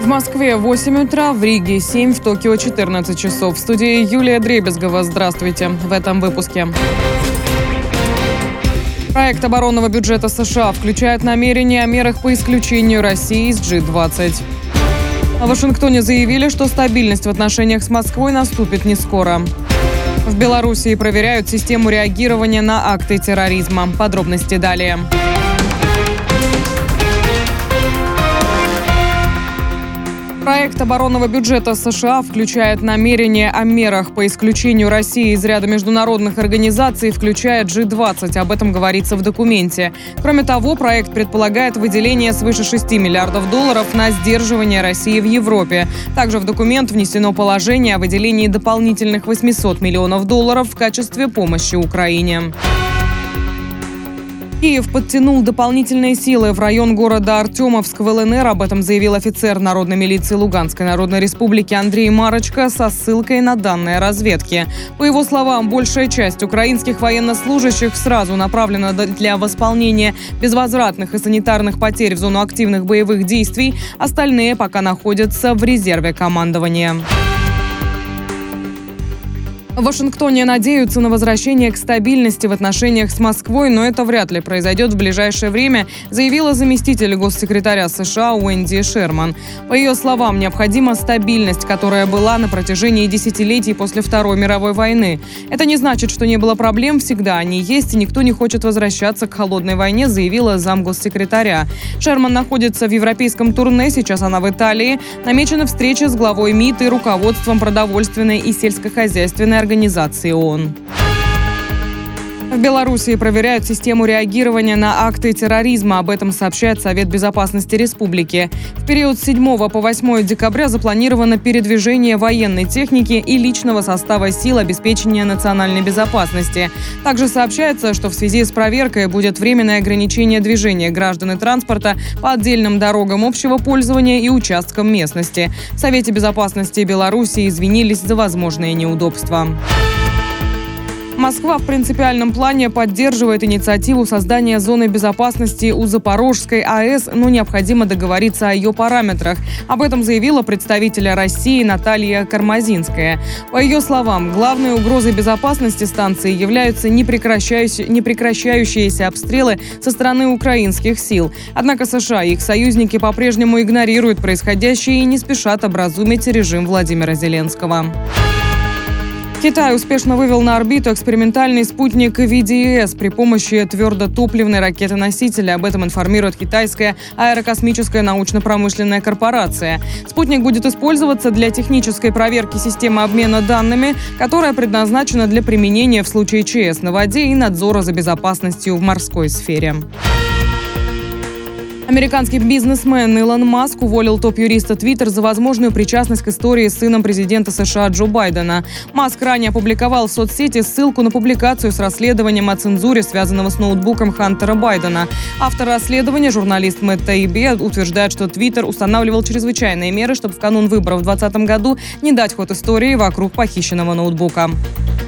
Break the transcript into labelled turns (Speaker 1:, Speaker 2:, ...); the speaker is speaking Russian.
Speaker 1: В Москве 8 утра, в Риге 7, в Токио 14 часов. В студии Юлия Дребезгова. Здравствуйте. В этом выпуске. Проект оборонного бюджета США включает намерения о мерах по исключению России из G20. В Вашингтоне заявили, что стабильность в отношениях с Москвой наступит не скоро. В Белоруссии проверяют систему реагирования на акты терроризма. Подробности далее. Проект оборонного бюджета США включает намерения о мерах по исключению России из ряда международных организаций, включая G20. Об этом говорится в документе. Кроме того, проект предполагает выделение свыше $6 миллиардов на сдерживание России в Европе. Также в документ внесено положение о выделении дополнительных $800 миллионов в качестве помощи Украине. Киев подтянул дополнительные силы в район города Артемовск в ЛНР. Об этом заявил офицер Народной милиции Луганской Народной Республики Андрей Марочка со ссылкой на данные разведки. По его словам, большая часть украинских военнослужащих сразу направлена для восполнения безвозвратных и санитарных потерь в зону активных боевых действий. Остальные пока находятся в резерве командования. В Вашингтоне надеются на возвращение к стабильности в отношениях с Москвой, но это вряд ли произойдет в ближайшее время, заявила заместитель госсекретаря США Уэнди Шерман. По ее словам, необходима стабильность, которая была на протяжении десятилетий после Второй мировой войны. Это не значит, что не было проблем, всегда они есть, и никто не хочет возвращаться к холодной войне, заявила замгоссекретаря. Шерман находится в европейском турне, сейчас она в Италии. Намечена встреча с главой МИД и руководством продовольственной и сельскохозяйственной организации ООН. В Белоруссии проверяют систему реагирования на акты терроризма. Об этом сообщает Совет безопасности республики. В период с 7 по 8 декабря запланировано передвижение военной техники и личного состава сил обеспечения национальной безопасности. Также сообщается, что в связи с проверкой будет временное ограничение движения граждан и транспорта по отдельным дорогам общего пользования и участкам местности. В Совете безопасности Беларуси извинились за возможные неудобства. Москва в принципиальном плане поддерживает инициативу создания зоны безопасности у Запорожской АЭС, но необходимо договориться о ее параметрах. Об этом заявила представитель России Наталья Кармазинская. По ее словам, главной угрозой безопасности станции являются непрекращающиеся обстрелы со стороны украинских сил. Однако США и их союзники по-прежнему игнорируют происходящее и не спешат образумить режим Владимира Зеленского. Китай успешно вывел на орбиту экспериментальный спутник VDES при помощи твердотопливной ракеты-носителя. Об этом информирует китайская аэрокосмическая научно-промышленная корпорация. Спутник будет использоваться для технической проверки системы обмена данными, которая предназначена для применения в случае ЧС на воде и надзора за безопасностью в морской сфере. Американский бизнесмен Илон Маск уволил топ-юриста Twitter за возможную причастность к истории с сыном президента США Джо Байдена. Маск ранее опубликовал в соцсети ссылку на публикацию с расследованием о цензуре, связанного с ноутбуком Хантера Байдена. Автор расследования, журналист Мэтт Тейби, утверждает, что Twitter устанавливал чрезвычайные меры, чтобы в канун выборов в 2020 году не дать ход истории вокруг похищенного ноутбука.